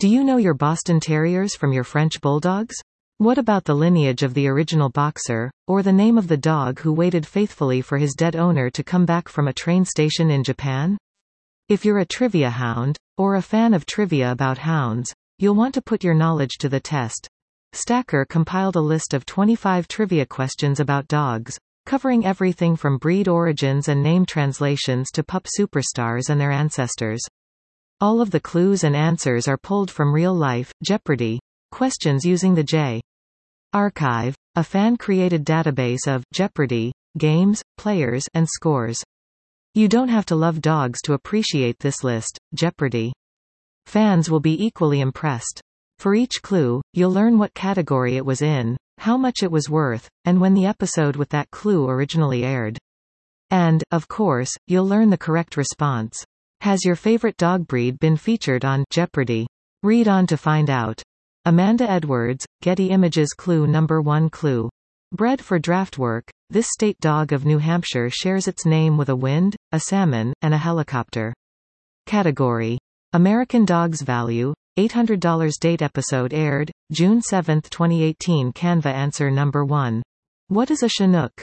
Do you know your Boston Terriers from your French Bulldogs? What about the lineage of the original boxer, or the name of the dog who waited faithfully for his dead owner to come back from a train station in Japan? If you're a trivia hound, or a fan of trivia about hounds, you'll want to put your knowledge to the test. Stacker compiled a list of 25 trivia questions about dogs, covering everything from breed origins and name translations to pup superstars and their ancestors. All of the clues and answers are pulled from real-life Jeopardy! Questions using the J. Archive, a fan-created database of Jeopardy! Games, players, and scores. You don't have to love dogs to appreciate this list. Jeopardy! Fans will be equally impressed. For each clue, you'll learn what category it was in, how much it was worth, and when the episode with that clue originally aired. And, of course, you'll learn the correct response. Has your favorite dog breed been featured on Jeopardy! Read on to find out. Amanda Edwards, Getty Images. Clue number 1. Clue. Bred for draft work, this state dog of New Hampshire shares its name with a wind, a salmon, and a helicopter. Category. American Dogs. Value, $800. Date. Episode aired, June 7, 2018. Canva. Answer number 1. What is a Chinook?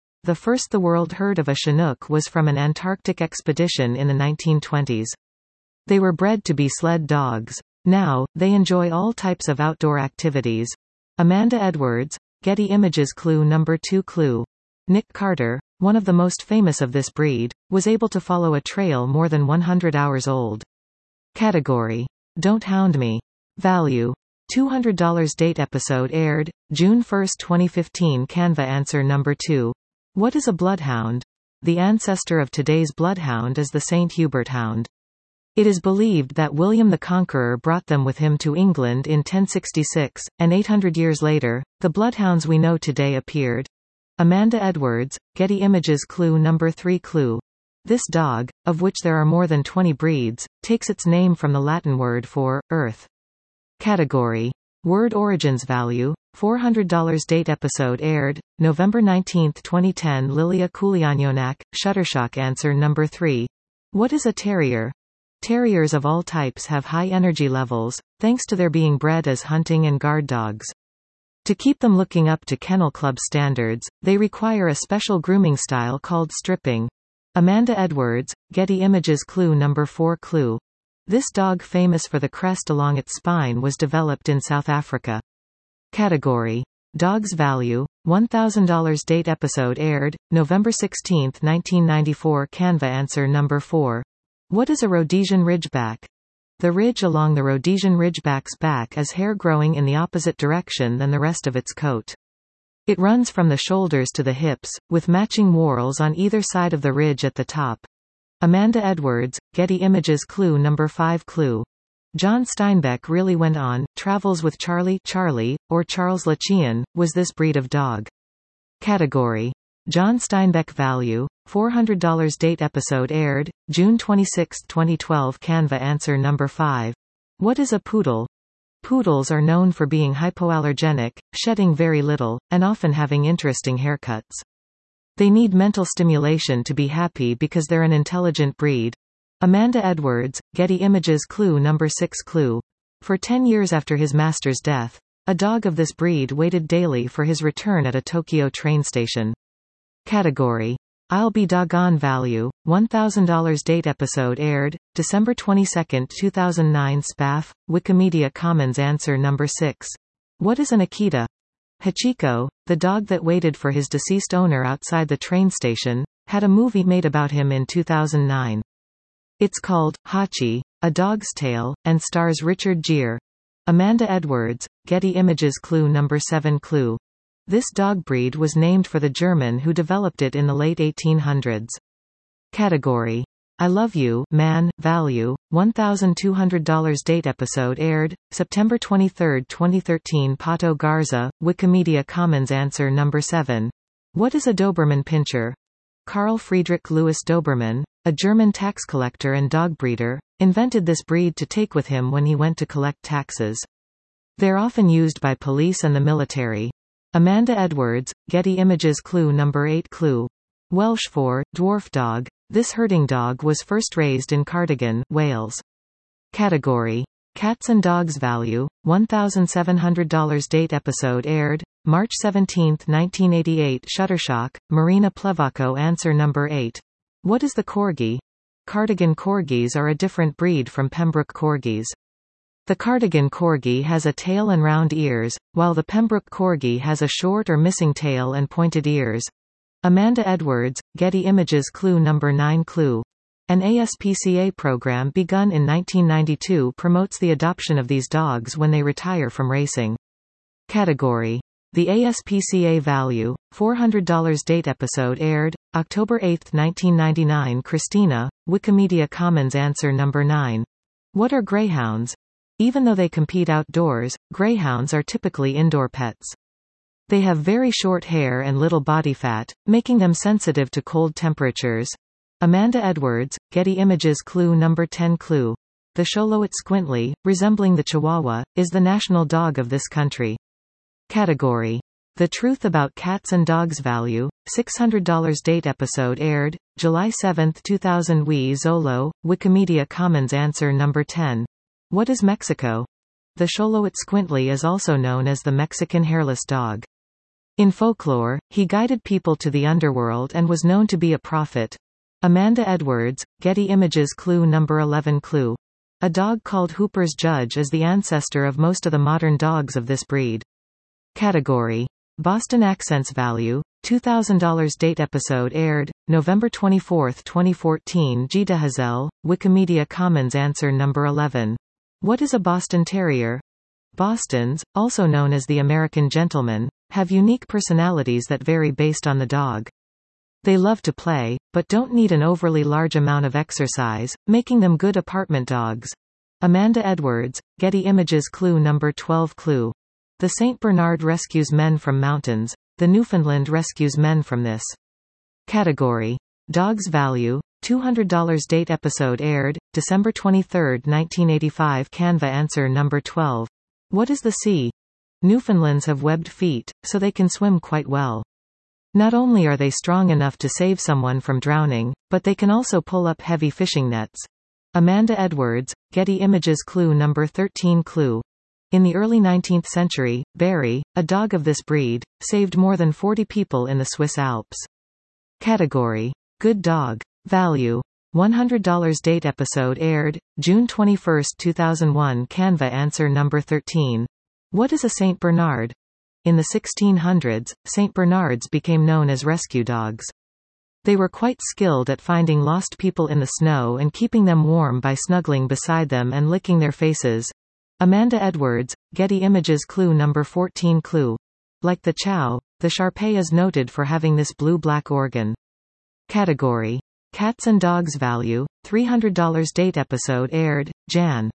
The world heard of a Chinook was from an Antarctic expedition in the 1920s. They were bred to be sled dogs. Now, they enjoy all types of outdoor activities. Amanda Edwards, Getty Images. Clue number 2. Clue. Nick Carter, one of the most famous of this breed, was able to follow a trail more than 100 hours old. Category. Don't Hound Me. Value, $200. Date. Episode aired, June 1, 2015. Canva. Answer number 2. What is a bloodhound? The ancestor of today's bloodhound is the St. Hubert hound. It is believed that William the Conqueror brought them with him to England in 1066, and 800 years later, the bloodhounds we know today appeared. Amanda Edwards, Getty Images. Clue number 3. Clue. This dog, of which there are more than 20 breeds, takes its name from the Latin word for earth. Category. Word origins. Value, $400. Date. Episode aired, November 19, 2010. Lilia Kulianyonak, Shuttershock. Answer number 3. What is a terrier? Terriers of all types have high energy levels, thanks to their being bred as hunting and guard dogs. To keep them looking up to Kennel Club standards, they require a special grooming style called stripping. Amanda Edwards, Getty Images. Clue number 4. Clue. This dog, famous for the crest along its spine, was developed in South Africa. Category. Dogs. Value, $1,000. Date. Episode aired, November 16, 1994. Canva. Answer number 4. What is a Rhodesian Ridgeback? The ridge along the Rhodesian Ridgeback's back is hair growing in the opposite direction than the rest of its coat. It runs from the shoulders to the hips, with matching whorls on either side of the ridge at the top. Amanda Edwards, Getty Images. Clue number 5. Clue. John Steinbeck really went on. Travels with Charlie. Charlie, or Charles LeChien, was this breed of dog. Category. John Steinbeck. Value, $400. Date. Episode aired, June 26, 2012. Canva. Answer number 5. What is a poodle? Poodles are known for being hypoallergenic, shedding very little, and often having interesting haircuts. They need mental stimulation to be happy because they're an intelligent breed. Amanda Edwards, Getty Images. Clue number 6. Clue. For 10 years after his master's death, a dog of this breed waited daily for his return at a Tokyo train station. Category. I'll Be Doggone. Value, $1,000. Date. Episode aired, December 22, 2009. Spaff, Wikimedia Commons. Answer number 6. What is an Akita? Hachiko, the dog that waited for his deceased owner outside the train station, had a movie made about him in 2009. It's called Hachi, A Dog's Tale, and stars Richard Gere. Amanda Edwards, Getty Images. Clue number 7. Clue. This dog breed was named for the German who developed it in the late 1800s. Category. I Love You, Man. Value, $1,200. Date. Episode aired, September 23, 2013. Pato Garza, Wikimedia Commons. Answer number 7. What is a Doberman Pinscher? Carl Friedrich Louis Dobermann, a German tax collector and dog breeder, invented this breed to take with him when he went to collect taxes. They're often used by police and the military. Amanda Edwards, Getty Images. Clue number 8. Clue. Welsh for dwarf dog. This herding dog was first raised in Cardigan, Wales. Category. Cats and Dogs Value, $1,700 Date episode aired, March 17, 1988 Shuttershock, Marina Plevaco Answer number 8. What is the Corgi? Cardigan Corgis are a different breed from Pembroke Corgis. The Cardigan Corgi has a tail and round ears, while the Pembroke Corgi has a short or missing tail and pointed ears. Amanda Edwards, Getty Images Clue number 9 Clue. An ASPCA program begun in 1992 promotes the adoption of these dogs when they retire from racing. Category. The ASPCA Value, $400 Date episode aired, October 8, 1999 Christina, Wikimedia Commons Answer number 9. What are greyhounds? Even though they compete outdoors, greyhounds are typically indoor pets. They have very short hair and little body fat, making them sensitive to cold temperatures. Amanda Edwards, Getty Images Clue number 10 Clue. The Xoloitzcuintli, Squintly, resembling the Chihuahua, is the national dog of this country. Category. The Truth About Cats and Dogs Value, $600 Date episode aired, July 7, 2000 We Zolo, Wikimedia Commons Answer number 10. What is Mexico? The Xoloitzcuintli Squintly is also known as the Mexican hairless dog. In folklore, he guided people to the underworld and was known to be a prophet. Amanda Edwards, Getty Images Clue number 11 Clue. A dog called Hooper's Judge is the ancestor of most of the modern dogs of this breed. Category. Boston Accents Value, $2,000 Date episode aired, November 24, 2014 G. DeHazel, Wikimedia Commons Answer number 11. What is a Boston Terrier? Bostons, also known as the American Gentleman, have unique personalities that vary based on the dog. They love to play, but don't need an overly large amount of exercise, making them good apartment dogs. Amanda Edwards, Getty Images Clue number 12 Clue. The St. Bernard rescues men from mountains. The Newfoundland rescues men from this. Category. Dogs Value, $200 Date episode aired, December 23, 1985 Canva Answer number 12. What is the sea? Newfoundlands have webbed feet, so they can swim quite well. Not only are they strong enough to save someone from drowning, but they can also pull up heavy fishing nets. Amanda Edwards, Getty Images Clue number 13 Clue. In the early 19th century, Barry, a dog of this breed, saved more than 40 people in the Swiss Alps. Category. Good Dog. Value. $100 Date episode aired, June 21, 2001 Canva Answer number 13. What is a St. Bernard? In the 1600s, St. Bernards became known as rescue dogs. They were quite skilled at finding lost people in the snow and keeping them warm by snuggling beside them and licking their faces. Amanda Edwards, Getty Images Clue number 14 Clue. Like the Chow, the Shar-Pei is noted for having this blue-black organ. Category. Cats and Dogs Value, $300 Date episode aired, Jan.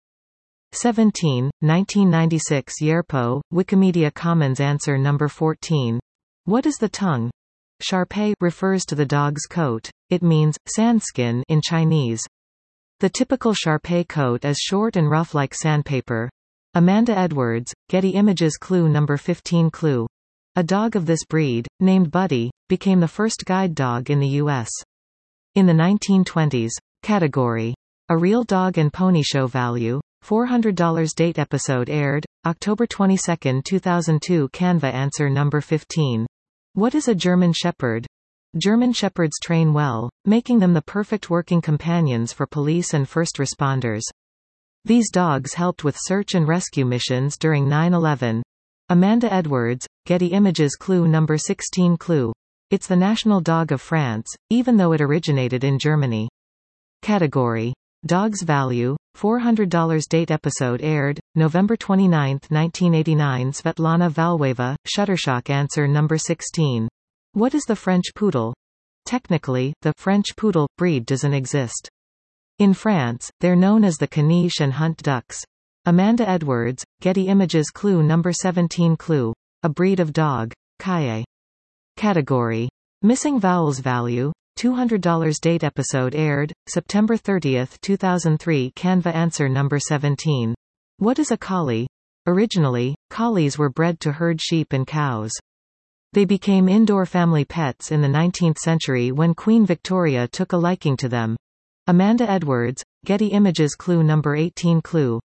17, 1996 Yerpo, Wikimedia Commons Answer number 14. What is the tongue? Shar-Pei refers to the dog's coat. It means sandskin in Chinese. The typical Shar-Pei coat is short and rough like sandpaper. Amanda Edwards, Getty Images Clue number 15 Clue. A dog of this breed, named Buddy, became the first guide dog in the U.S. in the 1920s. Category. A Real Dog and Pony Show Value, $400 Date episode aired, October 22, 2002 Canva Answer number 15. What is a German Shepherd? German Shepherds train well, making them the perfect working companions for police and first responders. These dogs helped with search and rescue missions during 9/11. Amanda Edwards, Getty Images Clue number 16 Clue. It's the national dog of France, even though it originated in Germany. Category. Dogs Value, $400 Date episode aired, November 29, 1989 Svetlana Valweva, Shuttershock Answer number 16. What is the French Poodle? Technically, the French Poodle breed doesn't exist. In France, they're known as the Caniche and Hunt Ducks. Amanda Edwards, Getty Images Clue number 17 Clue. A breed of dog. Kaye. Category. Missing Vowels Value, $200 Date episode aired, September 30, 2003 Canva Answer number 17. What is a collie? Originally, collies were bred to herd sheep and cows. They became indoor family pets in the 19th century when Queen Victoria took a liking to them. Amanda Edwards, Getty Images Clue number 18 Clue.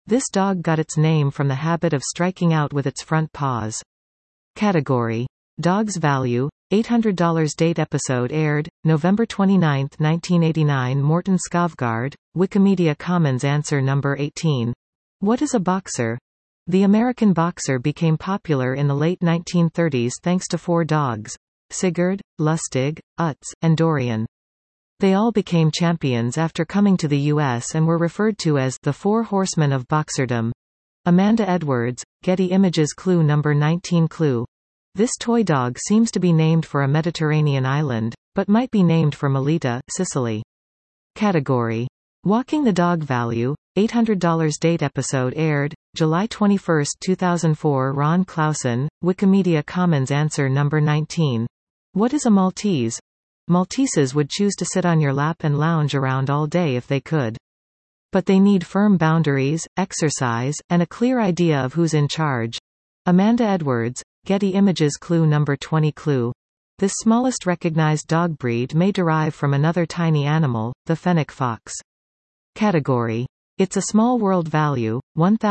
This dog got its name from the habit of striking out with its front paws. Category: Dogs Value. $800 Date episode aired November 29, 1989. Morton Skovgaard, Wikimedia Commons. Answer number 18. What is a boxer? The American boxer became popular in the late 1930s thanks to 4 dogs: Sigurd, Lustig, Utz, and Dorian. They all became champions after coming to the U.S. and were referred to as the 4 Horsemen of Boxerdom. Amanda Edwards, Getty Images. Clue number 19. Clue: this toy dog seems to be named for a Mediterranean island, but might be named for Melita, Sicily. Category: Walking the Dog. Value. $800 Date episode aired July 21, 2004. Ron Clausen, Wikimedia Commons. Answer number 19. What is a Maltese? Malteses would choose to sit on your lap and lounge around all day if they could. But they need firm boundaries, exercise, and a clear idea of who's in charge. Amanda Edwards, Getty Images. Clue number 20. Clue: this smallest recognized dog breed may derive from another tiny animal, the fennec fox. Category: It's a Small World. Value.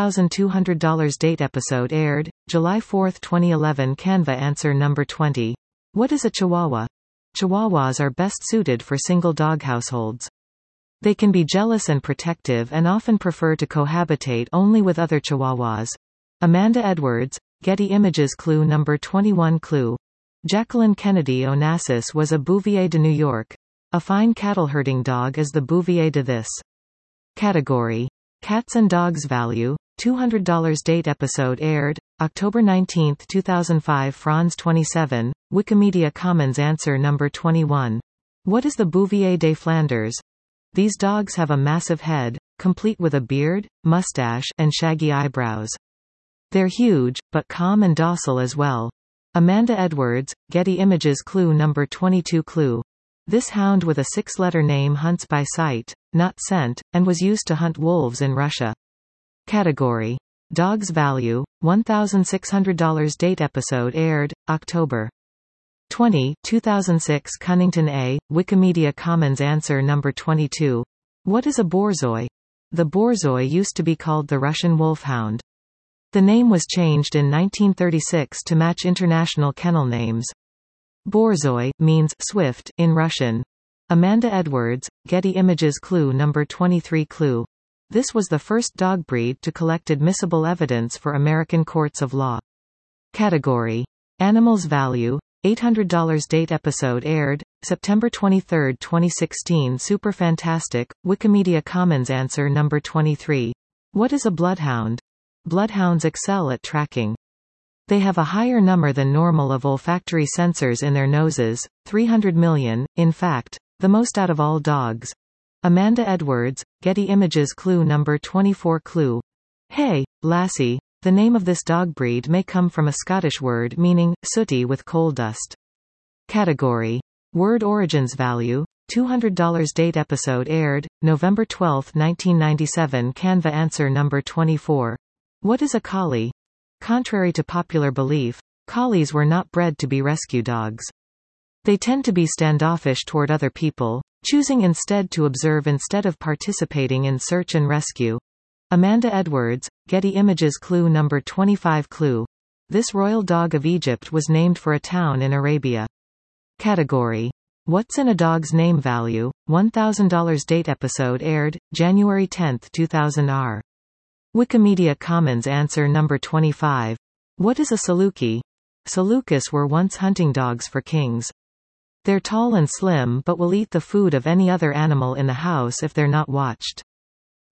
$1,200 Date episode aired July 4, 2011. Canva. Answer number 20. What is a Chihuahua? Chihuahuas are best suited for single dog households. They can be jealous and protective and often prefer to cohabitate only with other Chihuahuas. Amanda Edwards, Getty Images. Clue number 21. Clue: Jacqueline Kennedy Onassis was a Bouvier de New York. A fine cattle herding dog is the Bouvier de this. Category: Cats and Dogs. Value. $200 Date episode aired October 19, 2005. Franz 27, Wikimedia Commons. Answer number 21. What is the Bouvier des Flanders? These dogs have a massive head, complete with a beard, mustache, and shaggy eyebrows. They're huge, but calm and docile as well. Amanda Edwards, Getty Images. Clue number 22. Clue: this hound with a 6-letter name hunts by sight, not scent, and was used to hunt wolves in Russia. Category: Dogs. Value. $1,600 Date episode aired October 20, 2006. Cunnington A., Wikimedia Commons. Answer number 22. What is a Borzoi? The Borzoi used to be called the Russian Wolfhound. The name was changed in 1936 to match international kennel names. Borzoi means swift in Russian. Amanda Edwards, Getty Images. Clue number 23. Clue: this was the first dog breed to collect admissible evidence for American courts of law. Category: Animals. Value. $800 Date episode aired September 23, 2016. Super Fantastic, Wikimedia Commons. Answer number 23. What is a bloodhound? Bloodhounds excel at tracking. They have a higher number than normal of olfactory sensors in their noses, 300 million, in fact, the most out of all dogs. Amanda Edwards, Getty Images. Clue number 24. Clue: hey, lassie. The name of this dog breed may come from a Scottish word meaning sooty with coal dust. Category: Word origins. Value. $200 Date episode aired November 12, 1997. Canva. Answer number 24. What is a collie? Contrary to popular belief, collies were not bred to be rescue dogs. They tend to be standoffish toward other people, choosing instead to observe instead of participating in search and rescue. Amanda Edwards, Getty Images. Clue number 25. Clue: this royal dog of Egypt was named for a town in Arabia. Category: What's in a Dog's Name? Value. $1,000 Date episode aired January 10, 2000. Wikimedia Commons. Answer number 25. What is a Saluki? Salukis were once hunting dogs for kings. They're tall and slim but will eat the food of any other animal in the house if they're not watched.